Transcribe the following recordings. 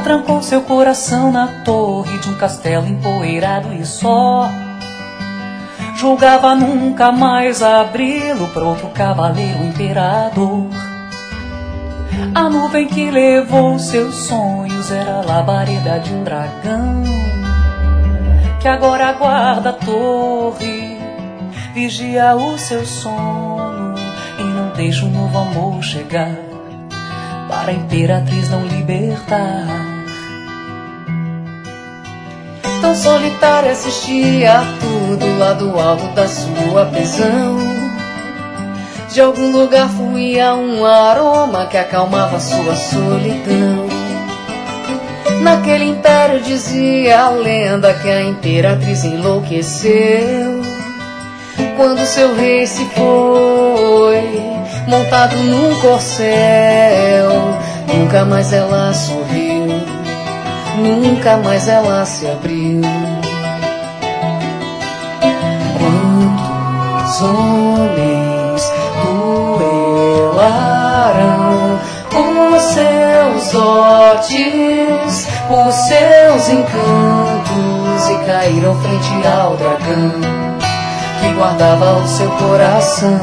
trancou seu coração na torre de um castelo empoeirado e só. Julgava nunca mais abri-lo para outro cavaleiro imperador. A nuvem que levou seus sonhos era a labareda de um dragão, que agora guarda a torre, vigia o seu sono e não deixa o novo amor chegar, para a imperatriz não libertar. Tão solitária assistia a tudo lá do alto da sua prisão. De algum lugar fluía um aroma que acalmava sua solidão. Naquele império dizia a lenda que a imperatriz enlouqueceu quando seu rei se foi, montado num corcel. Nunca mais ela sorriu, nunca mais ela se abriu. Quantos homens duelaram os seus dotes, os seus encantos, e caíram frente ao dragão que guardava o seu coração.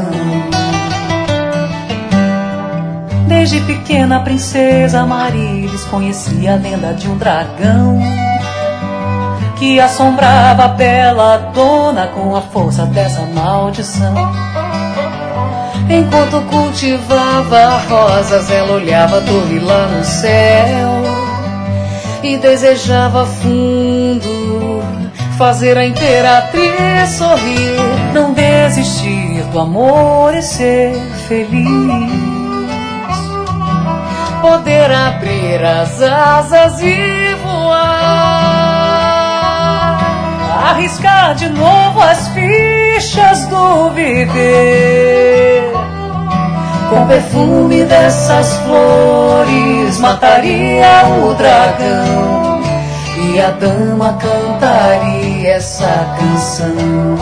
Desde pequena a princesa Marilis conhecia a lenda de um dragão que assombrava a bela dona com a força dessa maldição. Enquanto cultivava rosas, ela olhava a torre lá no céu e desejava fundo fazer a imperatriz sorrir, não desistir do amor e ser feliz, poder abrir as asas e voar, arriscar de novo as fichas do viver. Com o perfume dessas flores mataria o dragão e a dama cantaria essa canção.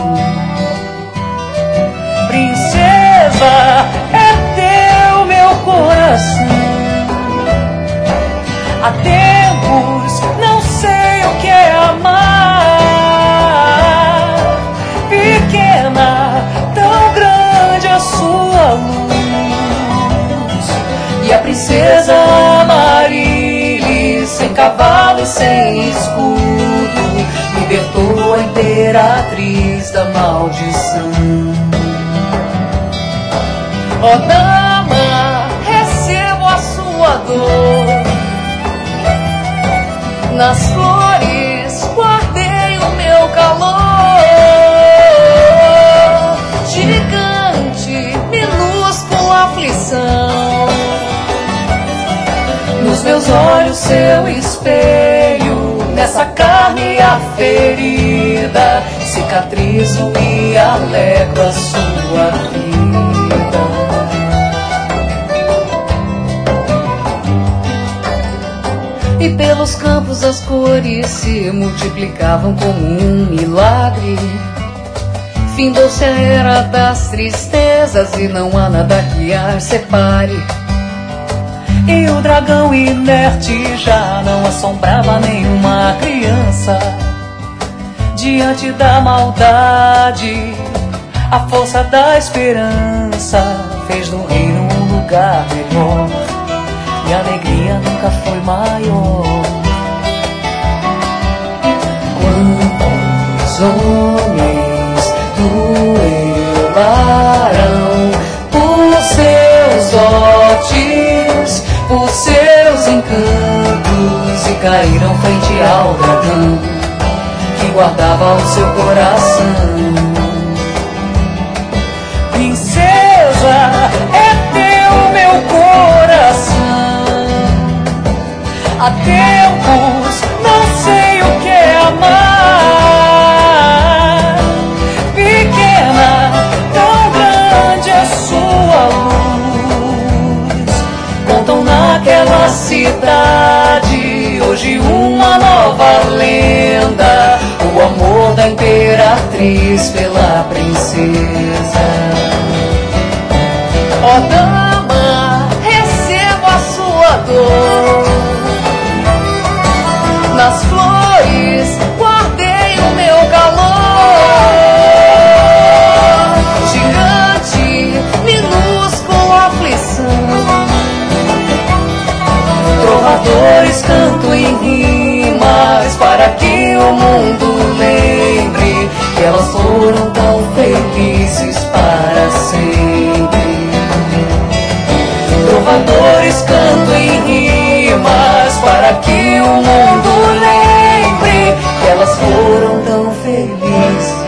Princesa, é teu meu coração. Há tempos não sei o que é amar. Pequena, tão grande a sua luz. E a princesa Marilis, sem cavalo e sem escudo, libertou a imperatriz da maldição. Ó dama, recebo a sua dor. Nas flores guardei o meu calor. Gigante, minúscula aflição. Nos meus olhos seu espelho, nessa carne aferida, cicatrizo e alegro a sua vida. E pelos campos as cores se multiplicavam como um milagre. Findou-se a era das tristezas e não há nada que as separe. E o dragão inerte já não assombrava nenhuma criança. Diante da maldade, a força da esperança fez do reino um lugar melhor, e a alegria nunca foi maior. Quantos homens duelaram por seus dotes, por seus encantos, e caíram frente ao dragão que guardava o seu coração. Princesa, é teu meu coração. Há tempos não sei o que é amar. Pequena, tão grande a sua luz. Contam naquela cidade hoje uma nova lenda, o amor da imperatriz pela princesa. Ó dama, recebo a sua dor. Trovadores cantam em rimas para que o mundo lembre que elas foram tão felizes para sempre. Trovadores cantam em rimas para que o mundo lembre que elas foram tão felizes